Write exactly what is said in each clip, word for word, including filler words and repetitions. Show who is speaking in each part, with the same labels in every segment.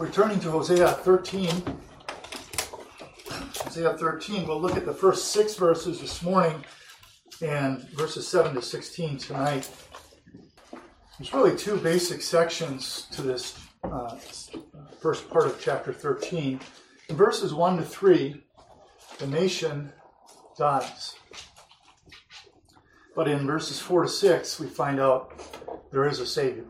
Speaker 1: We're turning to Hosea thirteen. Hosea thirteen, we'll look at the first six verses this morning and verses seven to sixteen tonight. There's really two basic sections to this uh, first part of chapter thirteen. In verses one to three, the nation dies. But in verses four to six, we find out there is a Savior.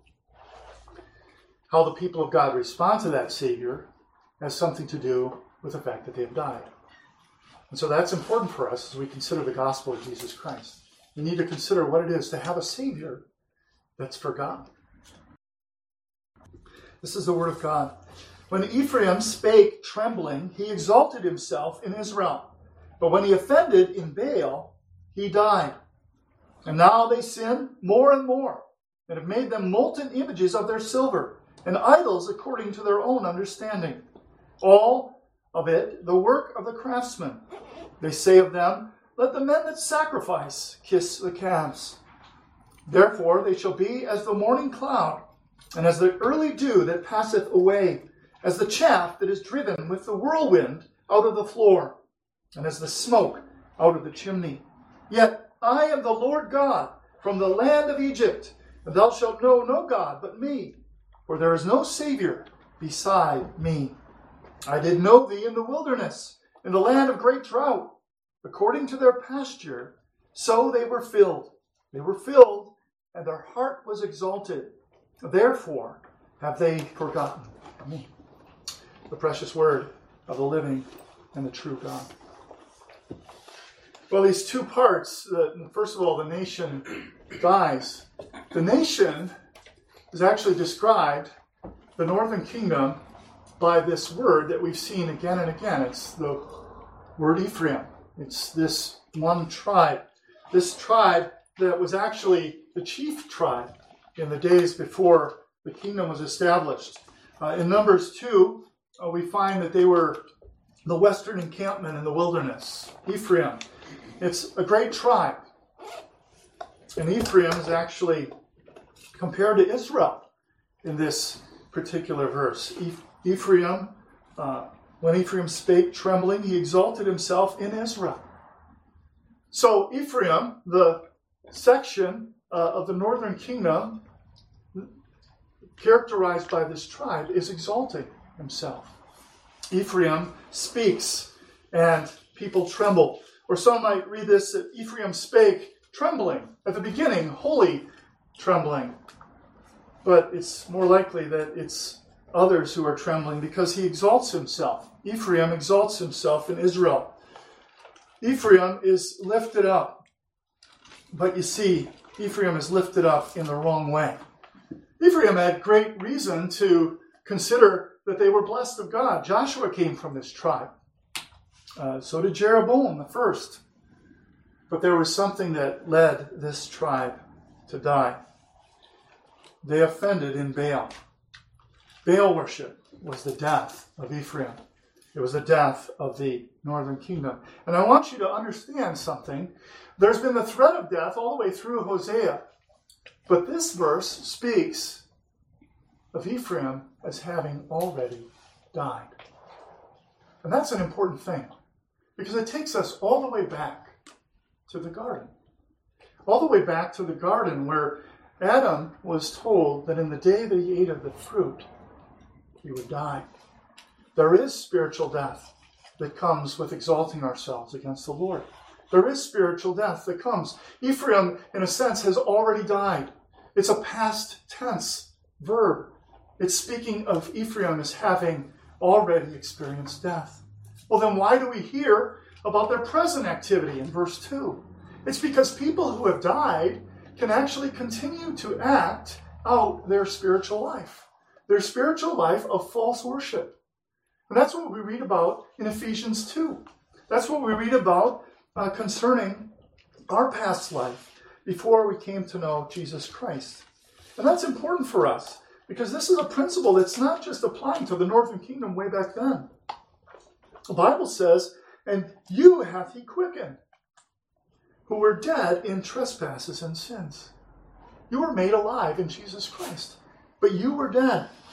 Speaker 1: How the people of God respond to that Savior has something to do with the fact that they have died. And so that's important for us as we consider the gospel of Jesus Christ. We need to consider what it is to have a Savior that's for God. This is the word of God. When Ephraim spake trembling, he exalted himself in Israel. But when he offended in Baal, he died. And now they sin more and more, and have made them molten images of their silver, and idols according to their own understanding. All of it the work of the craftsmen. They say of them, let the men that sacrifice kiss the calves. Therefore they shall be as the morning cloud, and as the early dew that passeth away, as the chaff that is driven with the whirlwind out of the floor, and as the smoke out of the chimney. Yet I am the Lord God from the land of Egypt, and thou shalt know no God but me, for there is no Savior beside me. I did know thee in the wilderness, in the land of great drought. According to their pasture, so they were filled. They were filled, and their heart was exalted. Therefore have they forgotten me. The precious word of the living and the true God. Well, these two parts, uh, first of all, the nation dies. The nation is actually described, the northern kingdom, by this word that we've seen again and again. It's the word Ephraim. It's this one tribe. This tribe that was actually the chief tribe in the days before the kingdom was established. Uh, in Numbers two, uh, we find that they were the western encampment in the wilderness. Ephraim. It's a great tribe. And Ephraim is actually compared to Israel in this particular verse. Ephraim, uh, when Ephraim spake trembling, he exalted himself in Israel. So Ephraim, the section uh, of the northern kingdom, characterized by this tribe, is exalting himself. Ephraim speaks, and people tremble. Or some might read this, that Ephraim spake trembling. At the beginning, holy trembling. But it's more likely that it's others who are trembling because he exalts himself. Ephraim exalts himself in Israel. Ephraim is lifted up. But you see, Ephraim is lifted up in the wrong way. Ephraim had great reason to consider that they were blessed of God. Joshua came from this tribe. Uh, so did Jeroboam the first. But there was something that led this tribe to die. They offended in Baal. Baal worship was the death of Ephraim. It was the death of the northern kingdom. And I want you to understand something. There's been the threat of death all the way through Hosea. But this verse speaks of Ephraim as having already died. And that's an important thing. Because it takes us all the way back to the garden. All the way back to the garden where Adam was told that in the day that he ate of the fruit, he would die. There is spiritual death that comes with exalting ourselves against the Lord. There is spiritual death that comes. Ephraim, in a sense, has already died. It's a past tense verb. It's speaking of Ephraim as having already experienced death. Well, then why do we hear about their present activity in verse two? It's because people who have died can actually continue to act out their spiritual life. Their spiritual life of false worship. And that's what we read about in Ephesians two. That's what we read about uh, concerning our past life before we came to know Jesus Christ. And that's important for us because this is a principle that's not just applying to the northern kingdom way back then. The Bible says, and you hath he quickened, who were dead in trespasses and sins. You were made alive in Jesus Christ, but you were dead.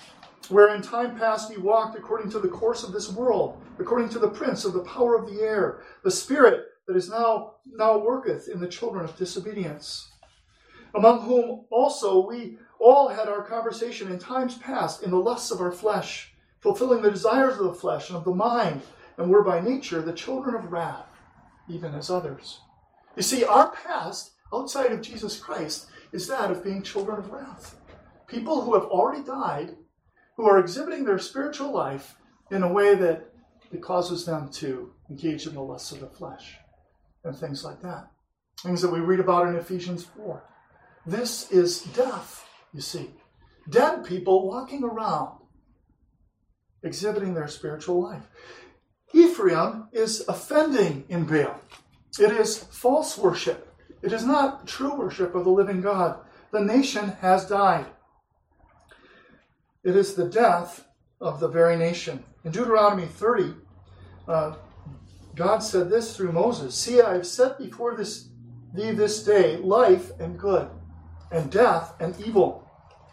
Speaker 1: where in time past ye walked according to the course of this world, according to the prince of the power of the air, the spirit that is now, now worketh in the children of disobedience, among whom also we all had our conversation in times past in the lusts of our flesh, fulfilling the desires of the flesh and of the mind, and were by nature the children of wrath, even as others. You see, our past, outside of Jesus Christ, is that of being children of wrath. People who have already died, who are exhibiting their spiritual life in a way that it causes them to engage in the lusts of the flesh and things like that. Things that we read about in Ephesians four. This is death, you see. Dead people walking around, exhibiting their spiritual life. Ephraim is offending in Baal. It is false worship. It is not true worship of the living God. The nation has died. It is the death of the very nation. In Deuteronomy thirty, uh, God said this through Moses, See, I have set before this, thee this day life and good, and death and evil.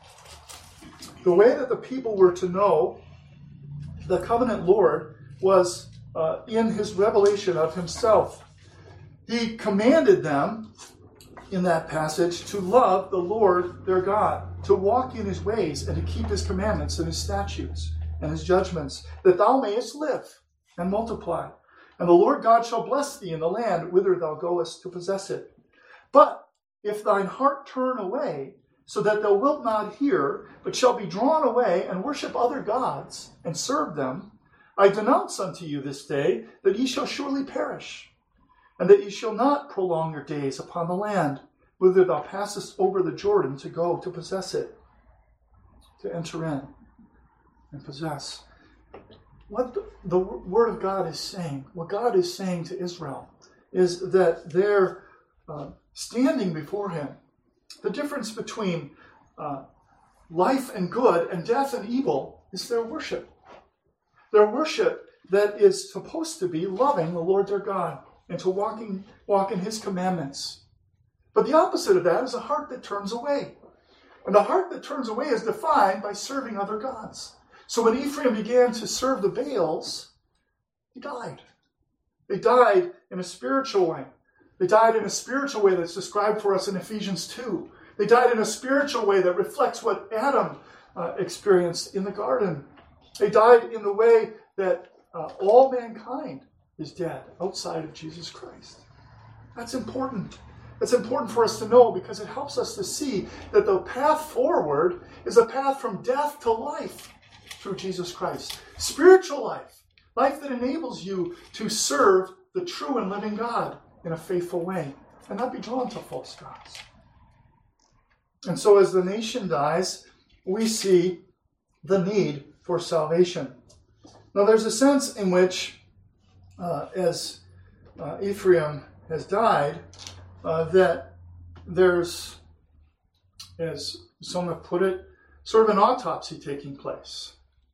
Speaker 1: The way that the people were to know the covenant Lord was uh, in his revelation of himself. He commanded them in that passage to love the Lord their God, to walk in his ways and to keep his commandments and his statutes and his judgments, that thou mayest live and multiply. And the Lord God shall bless thee in the land whither thou goest to possess it. But if thine heart turn away, so that thou wilt not hear, but shall be drawn away and worship other gods and serve them, I denounce unto you this day that ye shall surely perish, and that ye shall not prolong your days upon the land, whither thou passest over the Jordan to go to possess it, to enter in and possess. What the, the Word of God is saying, what God is saying to Israel, is that they're uh, standing before him. The difference between uh, life and good and death and evil is their worship. Their worship that is supposed to be loving the Lord their God and to walking, walk in his commandments. But the opposite of that is a heart that turns away. And the heart that turns away is defined by serving other gods. So when Ephraim began to serve the Baals, he died. They died in a spiritual way. They died in a spiritual way that's described for us in Ephesians two. They died in a spiritual way that reflects what Adam uh, experienced in the garden. They died in the way that uh, all mankind is dead outside of Jesus Christ. That's important. It's important for us to know because it helps us to see that the path forward is a path from death to life through Jesus Christ. Spiritual life. Life that enables you to serve the true and living God in a faithful way and not be drawn to false gods. And so as the nation dies, we see the need for salvation. Now there's a sense in which uh, as uh, Ephraim has died, uh, that there's, as some have put it, sort of an autopsy taking place.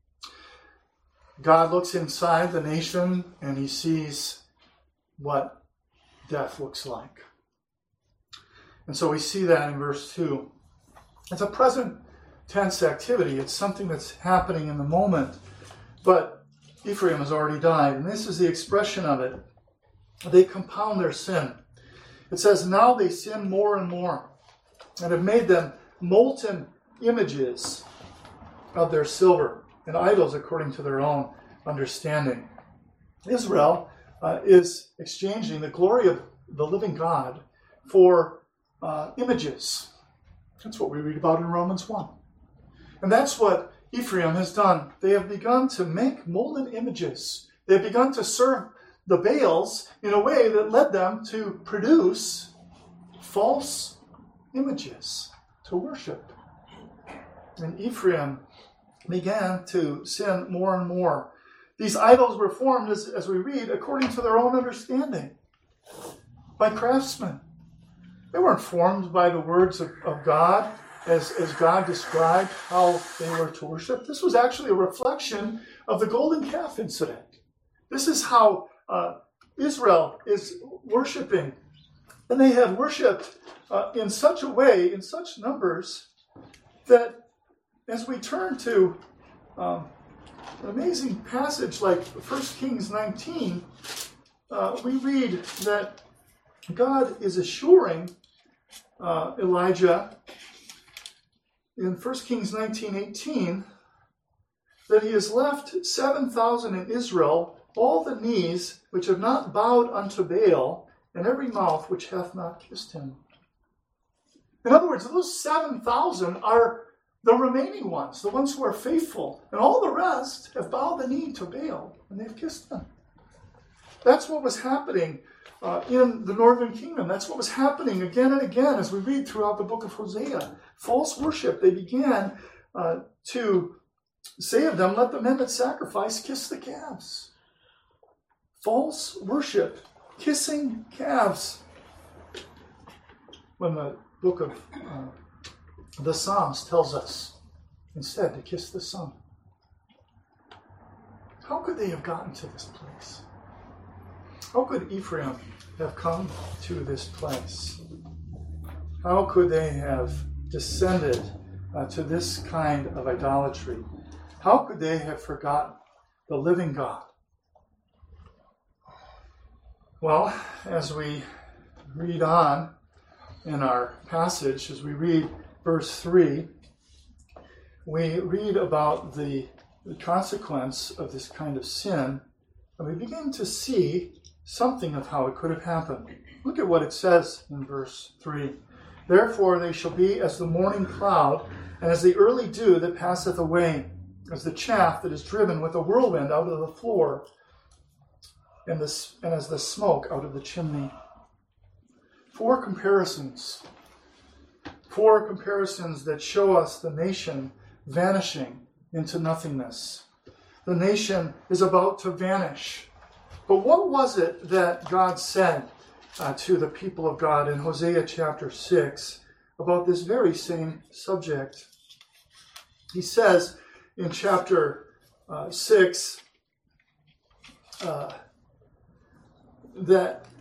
Speaker 1: God looks inside the nation and he sees what death looks like. And so we see that in verse two. It's a present tense activity. It's something that's happening in the moment. But Ephraim has already died. And this is the expression of it. They compound their sin. It says, now they sin more and more, and have made them molten images of their silver, and idols according to their own understanding. Israel uh, is exchanging the glory of the living God for uh, images. That's what we read about in Romans one. And that's what Ephraim has done. They have begun to make molten images. They have begun to serve the Baals in a way that led them to produce false images to worship. And Ephraim began to sin more and more. These idols were formed, as, as we read, according to their own understanding, by craftsmen. They weren't formed by the words of, of God, as, as God described how they were to worship. This was actually a reflection of the golden calf incident. This is how uh, Israel is worshiping. And they have worshipped uh, in such a way, in such numbers, that as we turn to um, an amazing passage like First Kings nineteen, uh, we read that God is assuring uh, Elijah in First Kings nineteen eighteen that he has left seven thousand in Israel, all the knees which have not bowed unto Baal, and every mouth which hath not kissed him. In other words, those seven thousand are the remaining ones, the ones who are faithful, and all the rest have bowed the knee to Baal, and they've kissed him. That's what was happening uh, in the northern kingdom. That's what was happening again and again as we read throughout the book of Hosea. False worship. They began uh, to say of them, let the men that sacrifice kiss the calves. False worship. Kissing calves. When the book of uh, the Psalms tells us instead to kiss the Son. How could they have gotten to this place? How could Ephraim have come to this place? How could they have descended uh, to this kind of idolatry? How could they have forgotten the living God? Well, as we read on in our passage, as we read verse three, we read about the, the consequence of this kind of sin, and we begin to see something of how it could have happened. Look at what it says in verse three. Therefore they shall be as the morning cloud, and as the early dew that passeth away, as the chaff that is driven with a whirlwind out of the floor, and, the, and as the smoke out of the chimney. Four comparisons. Four comparisons that show us the nation vanishing into nothingness. The nation is about to vanish. But what was it that God said uh, to the people of God in Hosea chapter six about this very same subject? He says in chapter uh, six uh, that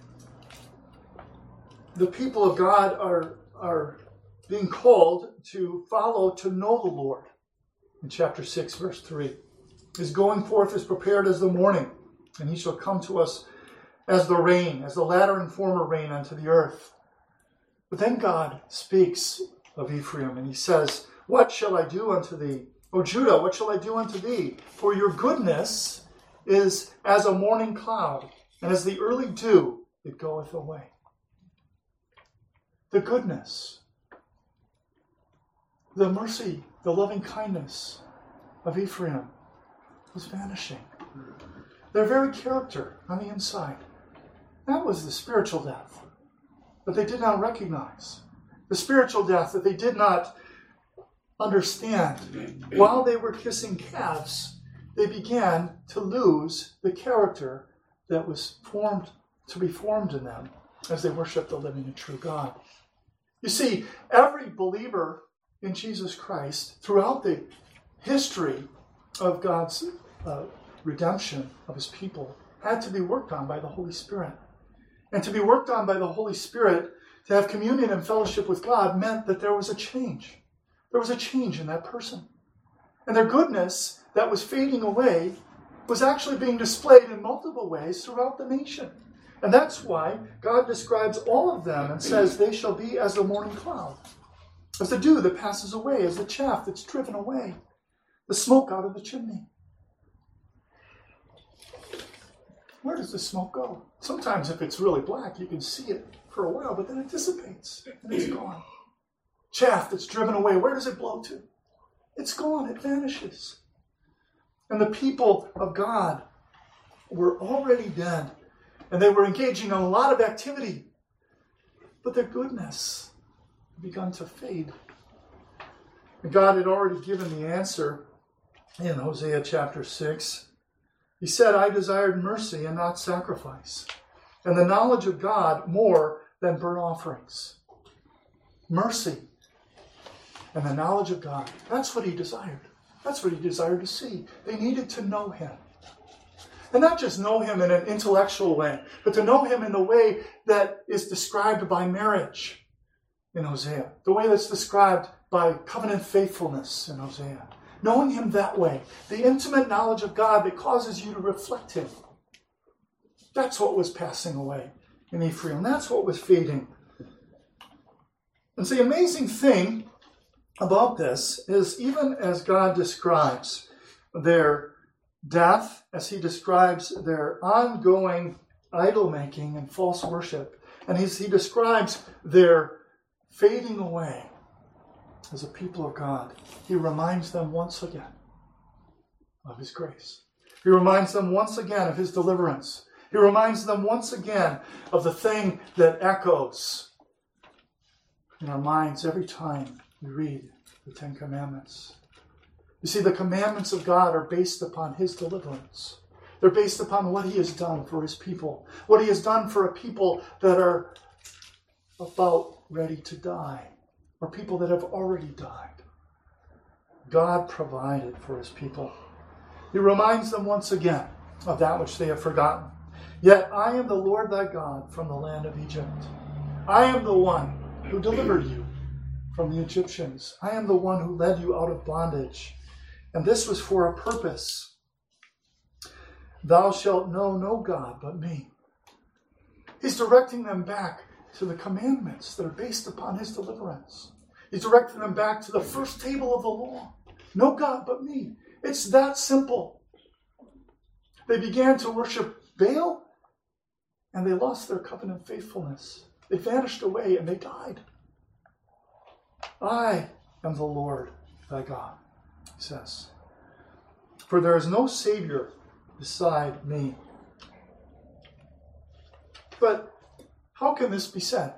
Speaker 1: the people of God are, are being called to follow, to know the Lord. In chapter six, verse three. His going forth is prepared as the morning, and he shall come to us as the rain, as the latter and former rain unto the earth. But then God speaks of Ephraim, and he says, what shall I do unto thee? O Judah, what shall I do unto thee? For your goodness is as a morning cloud, and as the early dew, it goeth away. The goodness, the mercy, the loving kindness of Ephraim was vanishing. Their very character on the inside. That was the spiritual death that they did not recognize. The spiritual death that they did not understand. While they were kissing calves, they began to lose the character that was formed to be formed in them as they worshiped the living and true God. You see, every believer in Jesus Christ throughout the history of God's uh, redemption of his people had to be worked on by the Holy Spirit. And to be worked on by the Holy Spirit, to have communion and fellowship with God, meant that there was a change. There was a change in that person. And their goodness that was fading away was actually being displayed in multiple ways throughout the nation. And that's why God describes all of them and says they shall be as the morning cloud, as the dew that passes away, as the chaff that's driven away, the smoke out of the chimney. Where does the smoke go? Sometimes if it's really black, you can see it for a while, but then it dissipates and it's gone. Chaff that's driven away, where does it blow to? It's gone, it vanishes. And the people of God were already dead, and they were engaging in a lot of activity, but their goodness had begun to fade. And God had already given the answer in Hosea chapter six. He said, I desired mercy and not sacrifice, and the knowledge of God more than burnt offerings. Mercy and the knowledge of God. That's what he desired. That's what he desired to see. They needed to know him. And not just know him in an intellectual way, but to know him in the way that is described by marriage in Hosea. The way that's described by covenant faithfulness in Hosea. knowing him that way, the intimate knowledge of God that causes you to reflect him. That's what was passing away in Ephraim. That's what was fading. And the amazing thing about this is, even as God describes their death, as he describes their ongoing idol-making and false worship, and as he describes their fading away as a people of God, he reminds them once again of his grace. He reminds them once again of his deliverance. He reminds them once again of the thing that echoes in our minds every time we read the Ten Commandments. You see, the commandments of God are based upon his deliverance. They're based upon what he has done for his people. What he has done for a people that are about ready to die, or people that have already died. God provided for his people. He reminds them once again of that which they have forgotten. Yet I am the Lord thy God from the land of Egypt. I am the one who delivered you from the Egyptians. I am the one who led you out of bondage. And this was for a purpose. Thou shalt know no God but me. He's directing them back to the commandments that are based upon his deliverance. He's directing them back to the first table of the law. No God but me. It's that simple. They began to worship Baal, and they lost their covenant faithfulness. They vanished away, and they died. I am the Lord thy God, he says. For there is no Savior beside me. But how can this be said?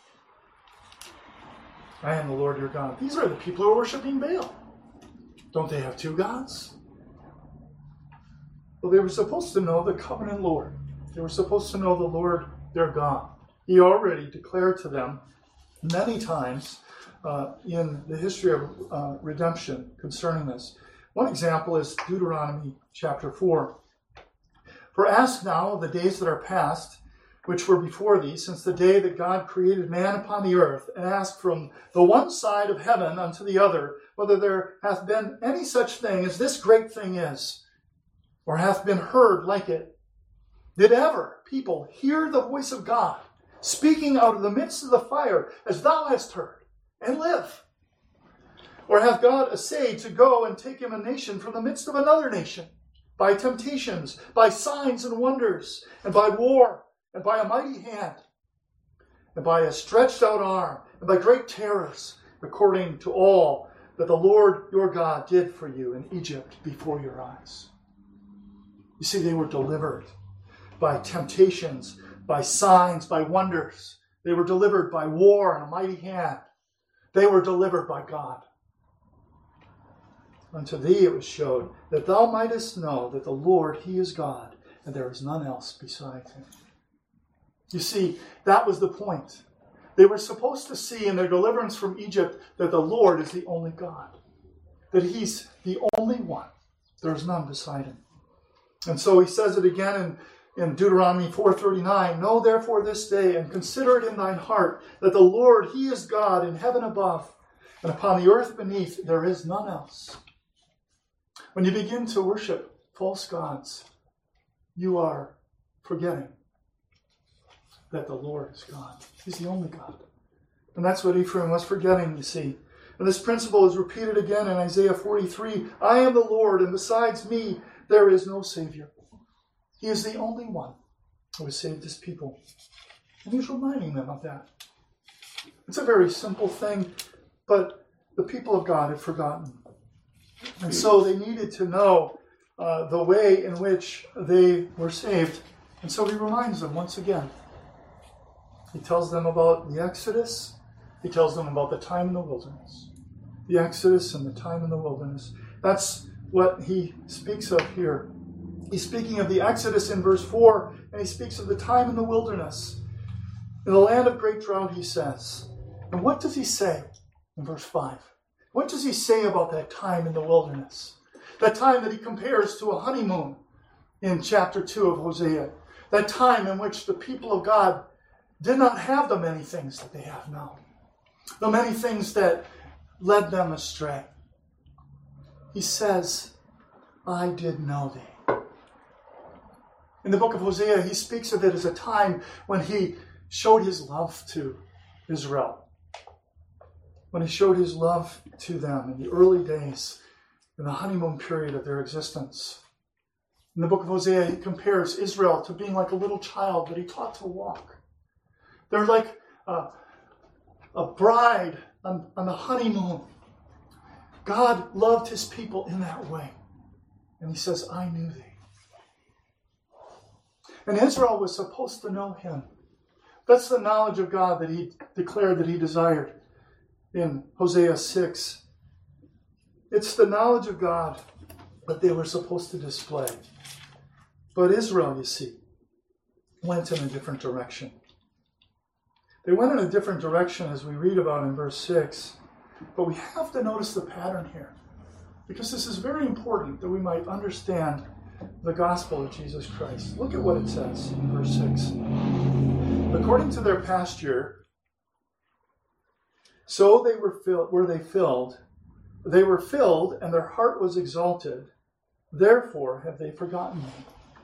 Speaker 1: I am the Lord your God. These are the people who are worshiping Baal. Don't they have two gods? Well, they were supposed to know the covenant Lord. They were supposed to know the Lord their God. He already declared to them many times uh, in the history of uh, redemption concerning this. One example is Deuteronomy chapter four. For ask now of the days that are past, which were before thee, since the day that God created man upon the earth, and ask from the one side of heaven unto the other, whether there hath been any such thing as this great thing is, or hath been heard like it. Did ever people hear the voice of God, speaking out of the midst of the fire, as thou hast heard, and live? Or hath God essayed to go and take him a nation from the midst of another nation, by temptations, by signs and wonders, and by war, and by a mighty hand, and by a stretched out arm, and by great terrors, according to all that the Lord your God did for you in Egypt before your eyes? You see, they were delivered by temptations, by signs, by wonders. They were delivered by war and a mighty hand. They were delivered by God. Unto thee it was showed that thou mightest know that the Lord, he is God, and there is none else beside him. You see, that was the point. They were supposed to see in their deliverance from Egypt that the Lord is the only God, that he's the only one. There is none beside him. And so he says it again in, in Deuteronomy four thirty-nine, Know therefore this day, and consider it in thine heart, that the Lord, he is God in heaven above, and upon the earth beneath there is none else. When you begin to worship false gods, you are forgetting that the Lord is God. He's the only God. And that's what Ephraim was forgetting, you see. And this principle is repeated again in Isaiah forty-three. I am the Lord, and besides me there is no Savior. He is the only one who has saved his people. And he's reminding them of that. It's a very simple thing, but the people of God had forgotten. And so they needed to know uh, the way in which they were saved. And so he reminds them once again. He tells them about the Exodus. He tells them about the time in the wilderness. The Exodus and the time in the wilderness. That's what he speaks of here. He's speaking of the Exodus in verse four, and he speaks of the time in the wilderness. In the land of great drought, he says. And what does he say in verse five? What does he say about that time in the wilderness? That time that he compares to a honeymoon in chapter two of Hosea. That time in which the people of God did not have the many things that they have now. The many things that led them astray. he says, I did know thee. In the book of Hosea, he speaks of it as a time when he showed his love to Israel. When he showed his love to them in the early days, in the honeymoon period of their existence. In the book of Hosea, he compares Israel to being like a little child that he taught to walk. They're like a, a bride on, on the honeymoon. God loved his people in that way. And he says, I knew thee. And Israel was supposed to know him. That's the knowledge of God that he declared that he desired in Hosea six. It's the knowledge of God that they were supposed to display. But Israel, you see, went in a different direction. They went in a different direction as we read about in verse six. But we have to notice the pattern here, because this is very important that we might understand the gospel of Jesus Christ. Look at what it says in verse six. According to their pasture, so they were filled, were they filled, they were filled, and their heart was exalted. Therefore have they forgotten me.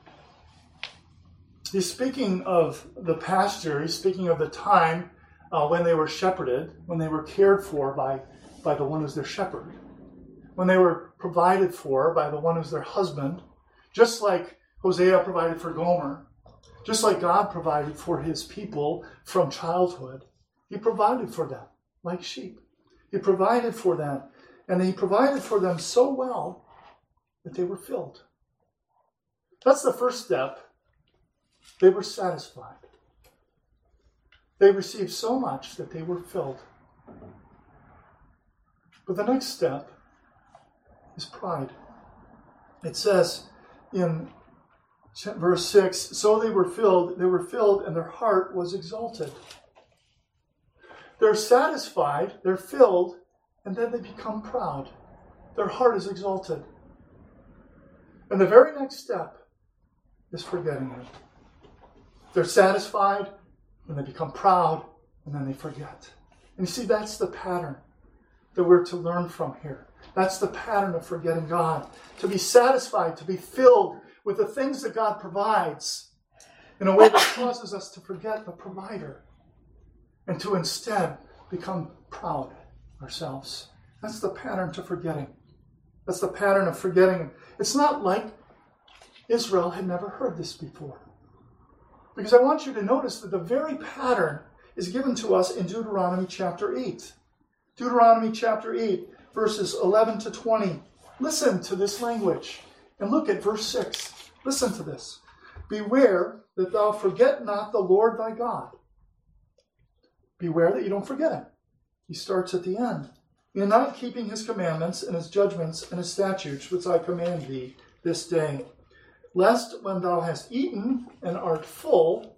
Speaker 1: He's speaking of the pasture. He's speaking of the time uh, when they were shepherded, when they were cared for by, by the one who's their shepherd, when they were provided for by the one who's their husband, just like Hosea provided for Gomer, just like God provided for his people from childhood. He provided for them like sheep. He provided for them, and he provided for them so well that they were filled. That's the first step. They were satisfied. They received so much that they were filled. But the next step is pride. It says in verse six, so they were filled, they were filled, and their heart was exalted. They're satisfied, they're filled, and then they become proud. Their heart is exalted. And the very next step is forgetting him. They're satisfied, and they become proud, and then they forget. And you see, that's the pattern that we're to learn from here. That's the pattern of forgetting God. To be satisfied, to be filled with the things that God provides in a way that causes us to forget the provider and to instead become proud ourselves. That's the pattern to forgetting. That's the pattern of forgetting. It's not like Israel had never heard this before. Because I want you to notice that the very pattern is given to us in Deuteronomy chapter eight. Deuteronomy chapter eight, verses eleven to twenty. Listen to this language. And look at verse six. Listen to this. Beware that thou forget not the Lord thy God. Beware that you don't forget him. He starts at the end. In not keeping his commandments and his judgments and his statutes, which I command thee this day. Lest when thou hast eaten and art full,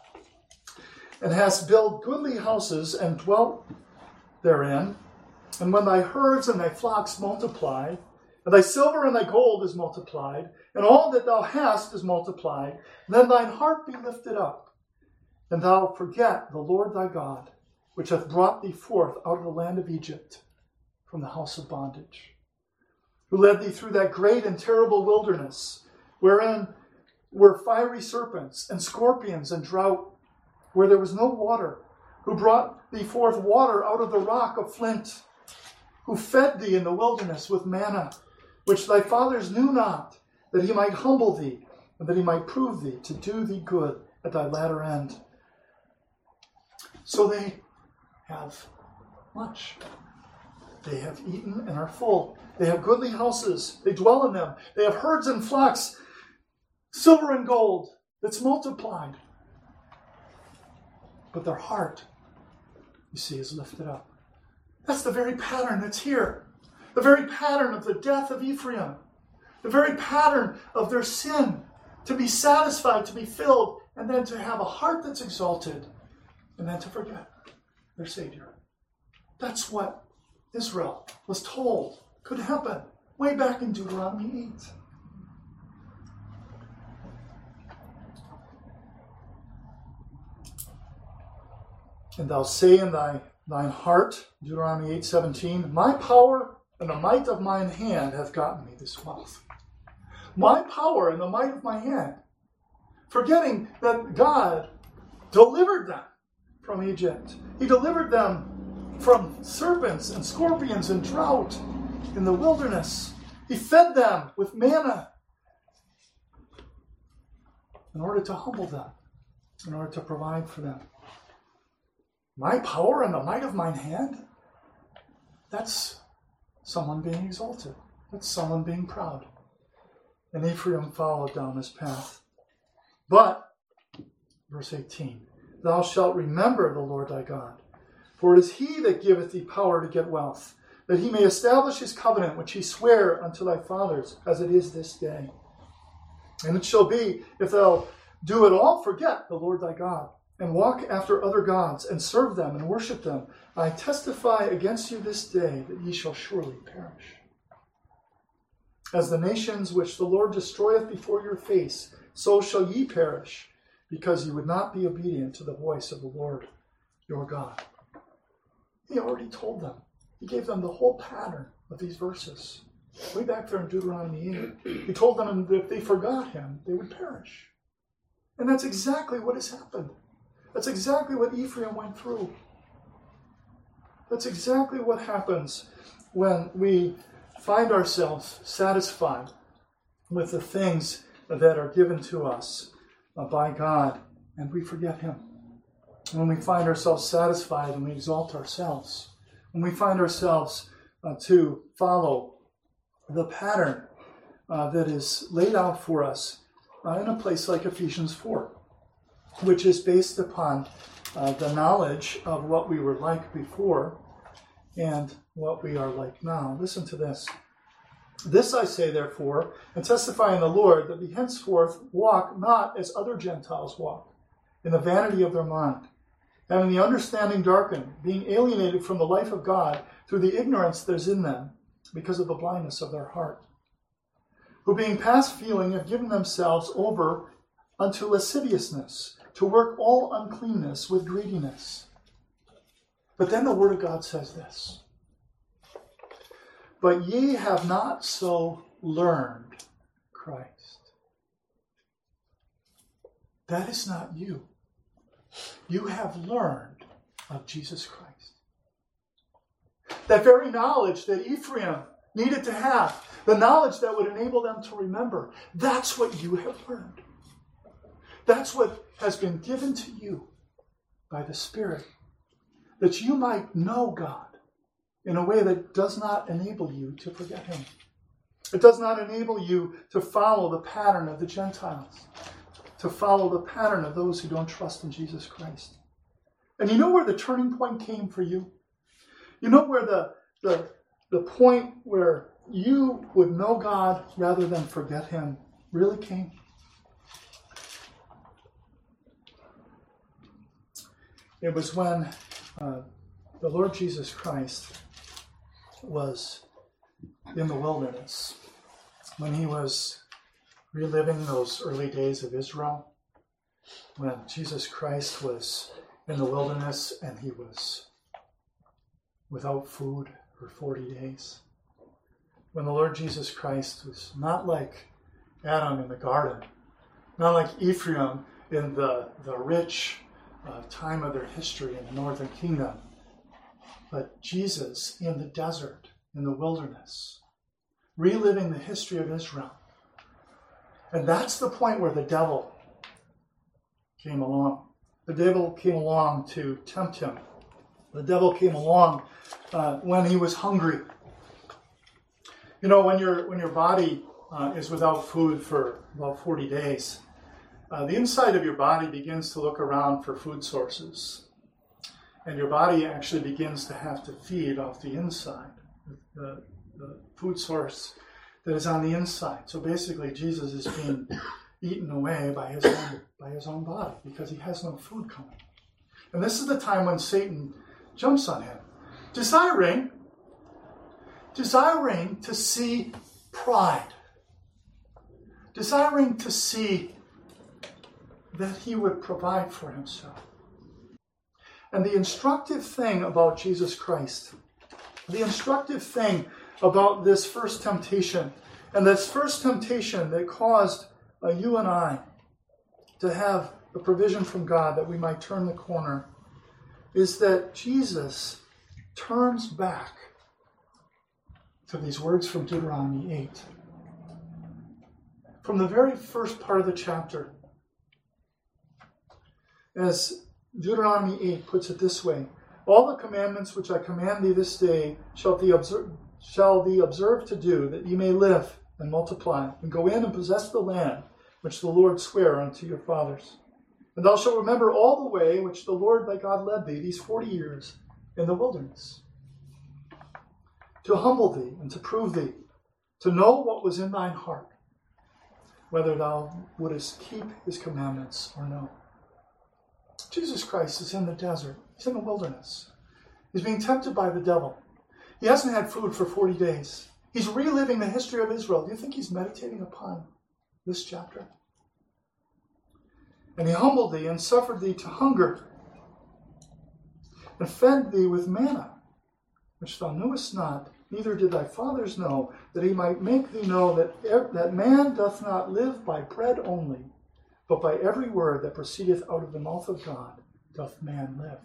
Speaker 1: and hast built goodly houses and dwelt therein, and when thy herds and thy flocks multiply, and thy silver and thy gold is multiplied, and all that thou hast is multiplied, then thine heart be lifted up, and thou forget the Lord thy God, which hath brought thee forth out of the land of Egypt, from the house of bondage, who led thee through that great and terrible wilderness, wherein were fiery serpents and scorpions and drought, where there was no water, who brought thee forth water out of the rock of flint, who fed thee in the wilderness with manna, which thy fathers knew not, that he might humble thee, and that he might prove thee to do thee good at thy latter end. So they have much. They have eaten and are full. They have goodly houses. They dwell in them. They have herds and flocks, silver and gold that's multiplied. But their heart, you see, is lifted up. That's the very pattern that's here. The very pattern of the death of Ephraim. The very pattern of their sin. To be satisfied, to be filled, and then to have a heart that's exalted, and then to forget their Savior. That's what Israel was told could happen way back in Deuteronomy eight. And thou say in thy, thine heart, Deuteronomy eight seventeen, my power and the might of mine hand hath gotten me this wealth. My power and the might of my hand. Forgetting that God delivered them from Egypt. He delivered them from serpents and scorpions and drought in the wilderness. He fed them with manna in order to humble them, in order to provide for them. My power and the might of mine hand? That's someone being exalted. That's someone being proud. And Ephraim followed down this path. But, verse eighteen, thou shalt remember the Lord thy God, for it is he that giveth thee power to get wealth, that he may establish his covenant which he sware unto thy fathers, as it is this day. And it shall be, if thou do at all forget the Lord thy God, and walk after other gods, and serve them, and worship them, I testify against you this day that ye shall surely perish. As the nations which the Lord destroyeth before your face, so shall ye perish, because ye would not be obedient to the voice of the Lord your God. He already told them. He gave them the whole pattern of these verses. Way back there in Deuteronomy eight. He told them that if they forgot him, they would perish. And that's exactly what has happened. That's exactly what Ephraim went through. That's exactly what happens when we find ourselves satisfied with the things that are given to us by God, and we forget him. When we find ourselves satisfied and we exalt ourselves. When we find ourselves uh, to follow the pattern uh, that is laid out for us uh, in a place like Ephesians four, which is based upon uh, the knowledge of what we were like before and what we are like now. Listen to this. This I say, therefore, and testify in the Lord, that we henceforth walk not as other Gentiles walk, in the vanity of their mind, having the understanding darkened, being alienated from the life of God through the ignorance that is in them, because of the blindness of their heart, who being past feeling have given themselves over unto lasciviousness, to work all uncleanness with greediness. But then the Word of God says this, but ye have not so learned Christ. That is not you. You have learned of Jesus Christ. That very knowledge that Ephraim needed to have, the knowledge that would enable them to remember, that's what you have learned. That's what has been given to you by the Spirit, that you might know God in a way that does not enable you to forget him. It does not enable you to follow the pattern of the Gentiles, to follow the pattern of those who don't trust in Jesus Christ. And you know where the turning point came for you? You know where the, the, the point where you would know God rather than forget him really came? It was when uh, the Lord Jesus Christ was in the wilderness, when he was reliving those early days of Israel, when Jesus Christ was in the wilderness and he was without food for forty days. When the Lord Jesus Christ was not like Adam in the garden, not like Ephraim in the, the rich uh, time of their history in the northern kingdom, but Jesus in the desert, in the wilderness, reliving the history of Israel. And that's the point where the devil came along. The devil came along to tempt him. The devil came along uh, when he was hungry. You know, when your when your body uh, is without food for about forty days, uh, the inside of your body begins to look around for food sources. And your body actually begins to have to feed off the inside, the, the food source that is on the inside. So basically, Jesus is being eaten away by his own, by his own body because he has no food coming. And this is the time when Satan jumps on him, desiring, desiring to see pride, desiring to see that he would provide for himself. And the instructive thing about Jesus Christ, the instructive thing about this first temptation. And this first temptation that caused uh, you and I to have a provision from God that we might turn the corner is that Jesus turns back to these words from Deuteronomy eight. From the very first part of the chapter, as Deuteronomy eight puts it this way, all the commandments which I command thee this day shall thee observe, shall thee observe to do, that ye may live and multiply, and go in and possess the land which the Lord sware unto your fathers. And thou shalt remember all the way which the Lord thy God led thee these forty years in the wilderness, to humble thee and to prove thee, to know what was in thine heart, whether thou wouldest keep his commandments or no. Jesus Christ is in the desert. He's in the wilderness. He's being tempted by the devil. He hasn't had food for forty days. He's reliving the history of Israel. Do you think he's meditating upon this chapter? And he humbled thee and suffered thee to hunger, and fed thee with manna, which thou knewest not, neither did thy fathers know, that he might make thee know that, that man doth not live by bread only, but by every word that proceedeth out of the mouth of God doth man live.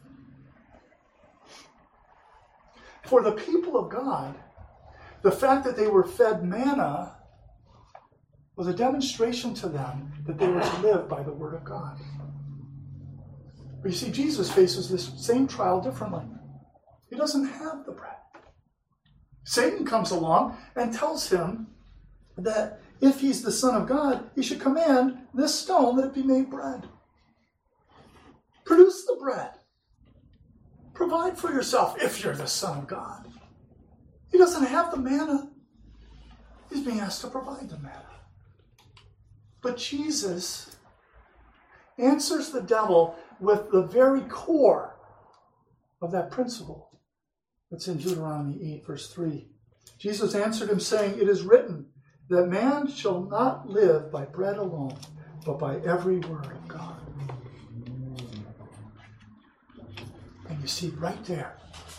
Speaker 1: For the people of God, the fact that they were fed manna was a demonstration to them that they were to live by the word of God. But you see, Jesus faces this same trial differently. He doesn't have the bread. Satan comes along and tells him that if he's the Son of God, he should command this stone that it be made bread. Produce the bread. Provide for yourself if you're the Son of God. He doesn't have the manna. He's being asked to provide the manna. But Jesus answers the devil with the very core of that principle that's in Deuteronomy eight, verse three. Jesus answered him, saying, It is written, that man shall not live by bread alone, but by every word of God. And you see, right there,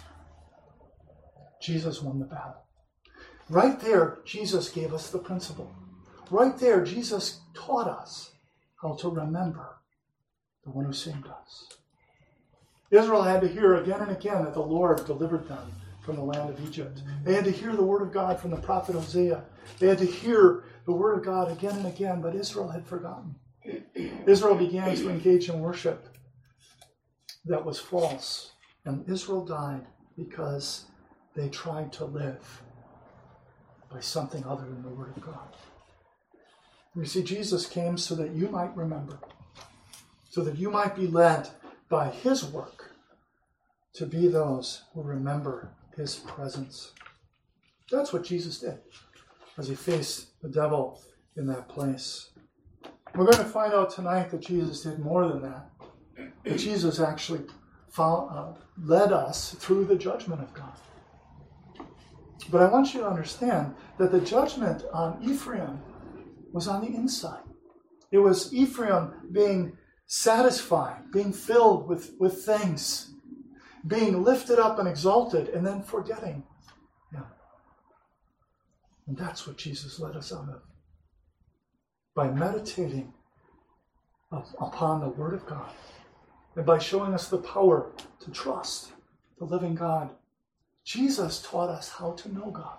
Speaker 1: Jesus won the battle. Right there, Jesus gave us the principle. Right there, Jesus taught us how to remember the one who saved us. Israel had to hear again and again that the Lord delivered them from the land of Egypt. They had to hear the word of God from the prophet Hosea. They had to hear the word of God again and again, but Israel had forgotten. Israel began to engage in worship that was false. And Israel died because they tried to live by something other than the word of God. You see, Jesus came so that you might remember, so that you might be led by his work to be those who remember his presence. That's what Jesus did as he faced the devil in that place. We're going to find out tonight that Jesus did more than that. That Jesus actually found, uh, led us through the judgment of God. But I want you to understand that the judgment on Ephraim was on the inside. It was Ephraim being satisfied, being filled with, with things, being lifted up and exalted, and then forgetting him. And that's what Jesus led us out of. By meditating upon the Word of God, and by showing us the power to trust the living God. Jesus taught us how to know God.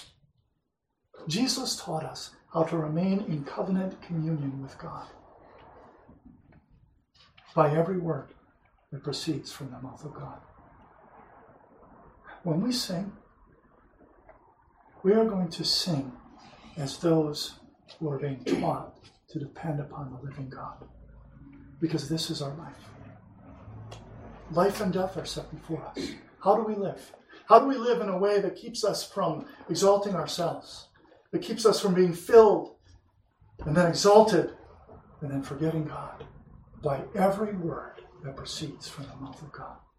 Speaker 1: Jesus taught us how to remain in covenant communion with God by every word that proceeds from the mouth of God. When we sing, we are going to sing as those who are being taught to depend upon the living God, because this is our life. Life and death are set before us. How do we live? How do we live in a way that keeps us from exalting ourselves, that keeps us from being filled and then exalted and then forgetting God? By every word that proceeds from the mouth of God.